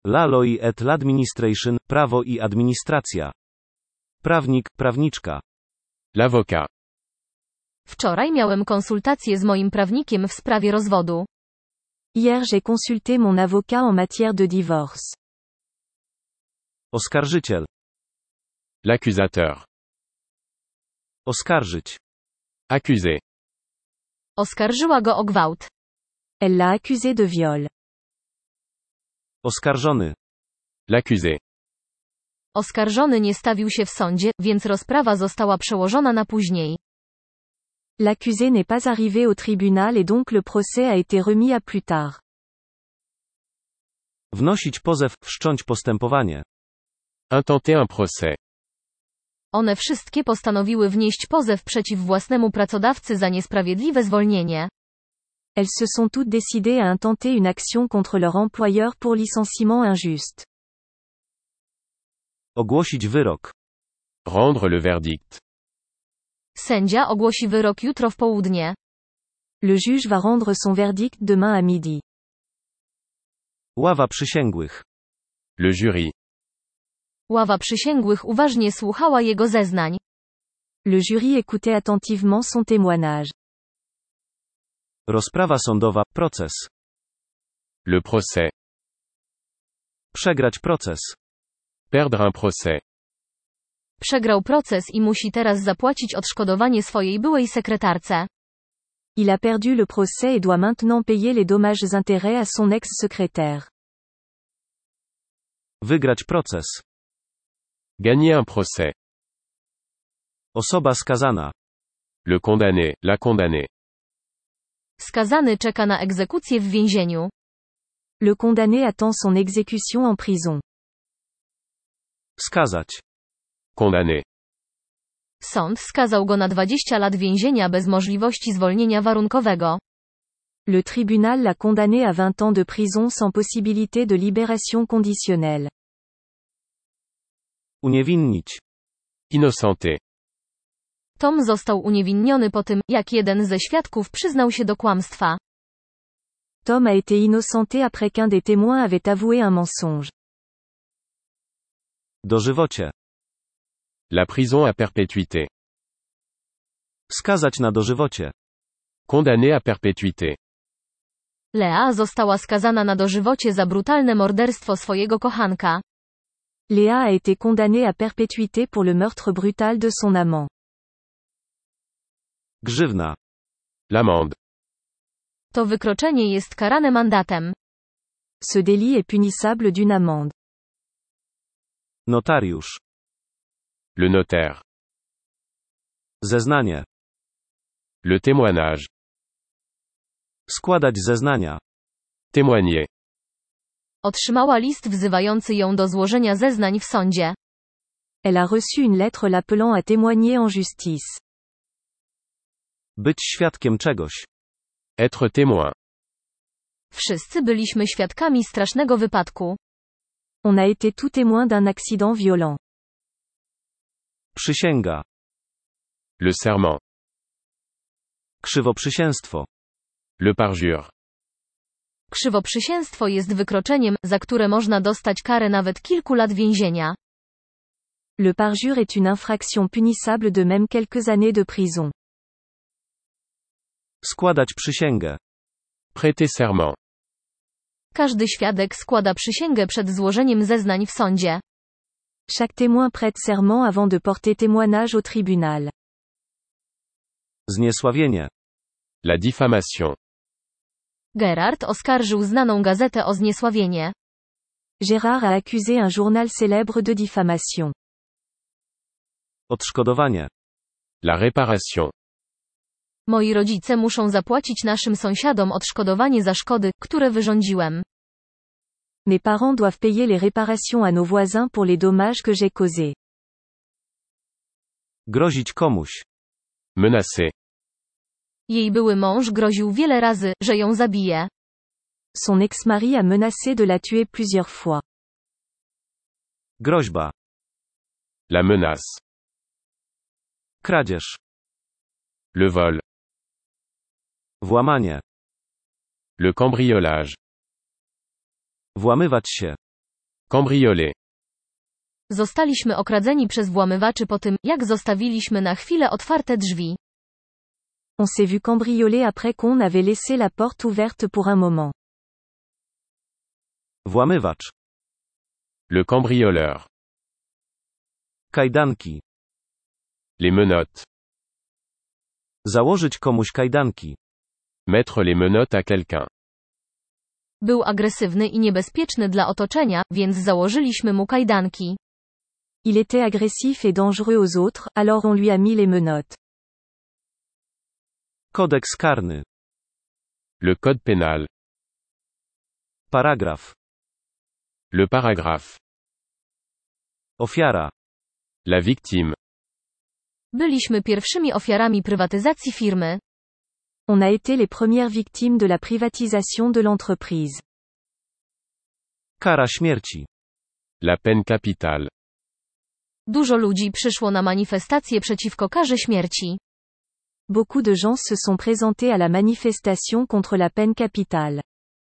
La loi et l'administration, prawo i administracja. Prawnik, prawniczka. L'avocat. Wczoraj miałem konsultację z moim prawnikiem w sprawie rozwodu. Hier j'ai consulté mon avocat en matière de divorce. Oskarżyciel. L'accusateur. Oskarżyć. Accusé. Oskarżyła go o gwałt. Elle l'a accusé de viol. Oskarżony. L'accusé. Oskarżony nie stawił się w sądzie, więc rozprawa została przełożona na później. L'accusé n'est pas arrivé au tribunal et donc le procès a été remis à plus tard. Wnosić pozew, wszcząć postępowanie. Intenter un procès. One wszystkie postanowiły wnieść pozew przeciw własnemu pracodawcy za niesprawiedliwe zwolnienie. Elles se sont toutes décidées à intenter une action contre leur employeur pour licenciement injuste. Ogłosić wyrok. Rendre le verdict. Sędzia ogłosi wyrok jutro w południe. Le juge va rendre son verdict demain à midi. Ława przysięgłych. Le jury. Ława przysięgłych uważnie słuchała jego zeznań. Le jury écoutait attentivement son témoignage. Rozprawa sądowa, proces. Le procès. Przegrać proces. Perdre un procès. Przegrał proces i musi teraz zapłacić odszkodowanie swojej byłej sekretarce. Il a perdu le procès et doit maintenant payer les dommages-intérêts à son ex-secrétaire. Wygrać proces. Gagner un procès. Osoba skazana. Le condamné, la condamnée. Skazany czeka na egzekucję w więzieniu. Le condamné attend son exécution en prison. Skazać. Condamné. Sąd skazał go na 20 lat więzienia bez możliwości zwolnienia warunkowego. Le tribunal l'a condamné à 20 ans de prison sans possibilité de libération conditionnelle. Uniewinnić. Innocenté. Tom został uniewinniony po tym, jak jeden ze świadków przyznał się do kłamstwa. Tom a été innocenté après qu'un des témoins avait avoué un mensonge. Dożywocie. La prison à perpétuité. Skazać na dożywocie. Condamné à perpétuité. Lea została skazana na dożywocie za brutalne morderstwo swojego kochanka. Léa a été condamnée à perpétuité pour le meurtre brutal de son amant. Grzywna. L'amende. To wykroczenie jest karane mandatem. Ce délit est punissable d'une amende. Notariusz. Le notaire. Zeznanie. Le témoignage. Składać zeznania. Témoigner. Otrzymała list wzywający ją do złożenia zeznań w sądzie. Elle a reçu une lettre l'appelant à témoigner en justice. Być świadkiem czegoś. Être témoin. Wszyscy byliśmy świadkami strasznego wypadku. On a été tout témoin d'un accident violent. Przysięga. Le serment. Krzywoprzysięstwo. Le parjure. Krzywoprzysięstwo jest wykroczeniem, za które można dostać karę nawet kilku lat więzienia. Le parjure est une infraction punissable de même quelques années de prison. Składać przysięgę. Prêter serment. Każdy świadek składa przysięgę przed złożeniem zeznań w sądzie. Chaque témoin prête serment avant de porter témoignage au tribunal. Zniesławienie. La diffamation. Gerard oskarżył znaną gazetę o zniesławienie. Gérard a accusé un journal célèbre de diffamation. Odszkodowanie. La réparation. Moi rodzice muszą zapłacić naszym sąsiadom odszkodowanie za szkody, które wyrządziłem. Mes parents doivent payer les réparations à nos voisins pour les dommages que j'ai causés. Grozić komuś. Menacer. Jej były mąż groził wiele razy, że ją zabije. Son ex-mari a menacé de la tuer plusieurs fois. Groźba. La menace. Kradzież. Le vol. Włamanie. Le cambriolage. Włamywać się. Cambrioler. Zostaliśmy okradzeni przez włamywaczy po tym, jak zostawiliśmy na chwilę otwarte drzwi. On s'est vu cambrioler après qu'on avait laissé la porte ouverte pour un moment. Włamywacz. Le cambrioleur. Kajdanki. Les menottes. Założyć komuś kajdanki. Mettre les menottes à quelqu'un. Był agresywny i niebezpieczny dla otoczenia, więc założyliśmy mu kajdanki. Il était agressif et dangereux aux autres, alors on lui a mis les menottes. Kodeks karny. Le code pénal. Paragraf. Le paragraphe. Ofiara. La victime. Byliśmy pierwszymi ofiarami prywatyzacji firmy. On a été les premières victimes de la privatisation de l'entreprise. Kara śmierci. La peine capitale. Dużo ludzi przyszło na manifestację przeciwko karze śmierci. Beaucoup de gens se sont présentés à la manifestation contre la peine capitale.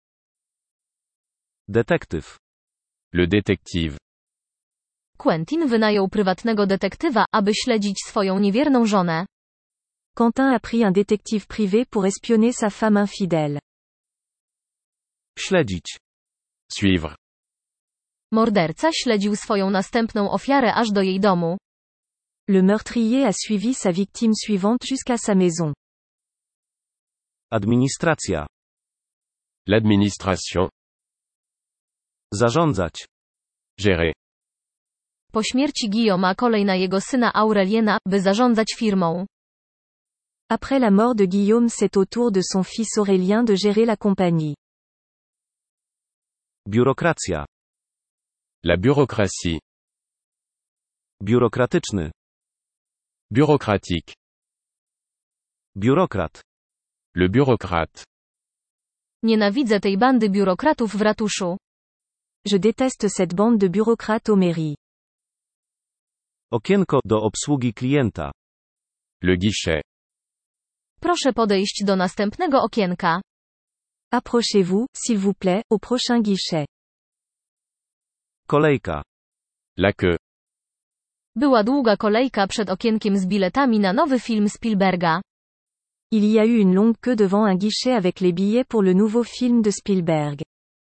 Detektyw. Le détective. Quentin wynajął prywatnego detektywa, aby śledzić swoją niewierną żonę. Quentin a pris un détective privé pour espionner sa femme infidèle. Śledzić. Suivre. Morderca śledził swoją następną ofiarę aż do jej domu. Le meurtrier a suivi sa victime suivante jusqu'à sa maison. Administracja. L'administration. Zarządzać. Gérer. Po śmierci Guillauma kolej na jego syna Aureliena, by zarządzać firmą. Après la mort de Guillaume, c'est au tour de son fils Aurélien de gérer la compagnie. Biurokracja. La bureaucratie. Biurokratyczny. Bureaucratique. Biurokrat. Le bureaucrate. Nienawidzę tej bandy biurokratów w ratuszu. Je déteste cette bande de bureaucrates aux mairies. Okienko do obsługi klienta. Le guichet. Proszę podejść do następnego okienka. Approchez-vous, s'il vous plaît, au prochain guichet. Kolejka. La queue. Była długa kolejka przed okienkiem z biletami na nowy film Spielberga. Il y a eu une longue queue devant un guichet avec les billets pour le nouveau film de Spielberg.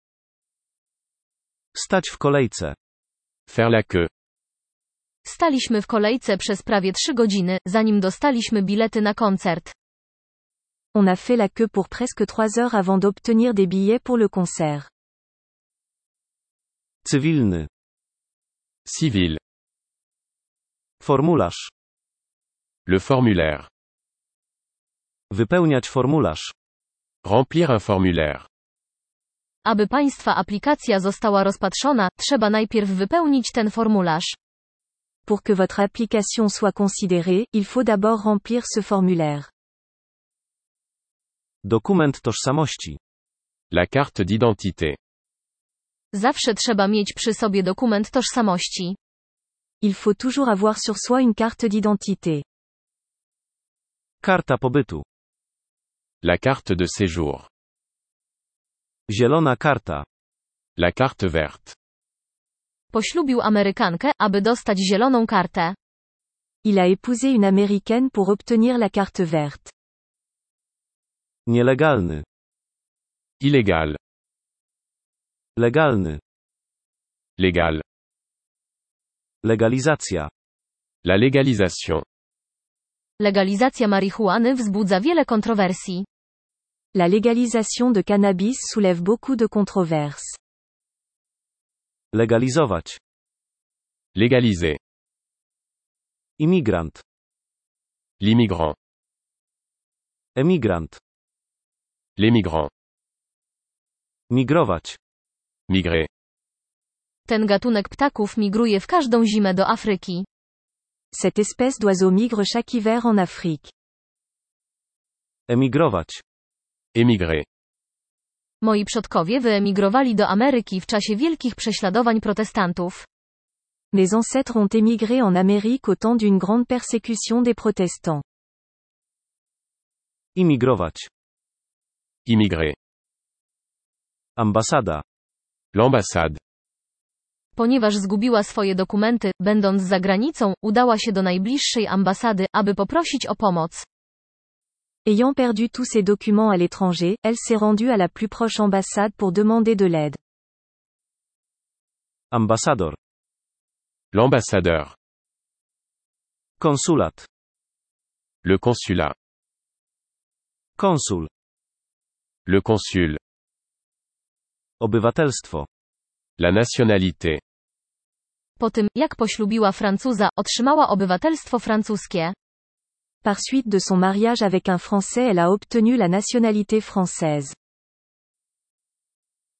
Stać w kolejce. Faire la queue. Staliśmy w kolejce przez prawie 3 godziny, zanim dostaliśmy bilety na koncert. On a fait la queue pour presque 3 heures avant d'obtenir des billets pour le concert. Cywilny. Civil. Formularz. Le formulaire. Wypełniać formularz. Remplir un formulaire. Aby Państwa aplikacja została rozpatrzona, trzeba najpierw wypełnić ten formularz. Pour que votre application soit considérée, il faut d'abord remplir ce formulaire. Dokument tożsamości. La carte d'identité. Zawsze trzeba mieć przy sobie dokument tożsamości. Il faut toujours avoir sur soi une carte d'identité. Karta pobytu. La carte de séjour. Zielona karta. La carte verte. Poślubił Amerykankę, aby dostać zieloną kartę. Il a épousé une américaine pour obtenir la carte verte. Nielegalny. Illégal. Legalny. Légal. Legalizacja. La légalisation. Legalizacja marihuany wzbudza wiele kontrowersji. La légalisation de cannabis soulève beaucoup de controverses. Legalizować. Légaliser. Imigrant. L'immigrant. Emigrant. L'émigrant. Migrować. Migrer. Ten gatunek ptaków migruje w każdą zimę do Afryki. Cette espèce d'oiseau migre chaque hiver en Afrique. Emigrować. Émigrer. Moi przodkowie wyemigrowali do Ameryki w czasie wielkich prześladowań protestantów. Mes ancêtres ont émigré en Amérique au temps d'une grande persécution des protestants. Imigrować. Immigrer. Ambasada. L'ambassade. Ponieważ zgubiła swoje dokumenty, będąc za granicą, udała się do najbliższej ambasady, aby poprosić o pomoc. Ayant perdu tous ses documents à l'étranger, elle s'est rendue à la plus proche ambassade pour demander de l'aide. Ambasador. L'ambassadeur. Konsulat. Le consulat. Konsul. Le consul. Obywatelstwo. La nationalité. Po tym, jak poślubiła Francuza, otrzymała obywatelstwo francuskie. Par suite de son mariage avec un Français, elle a obtenu la nationalité française.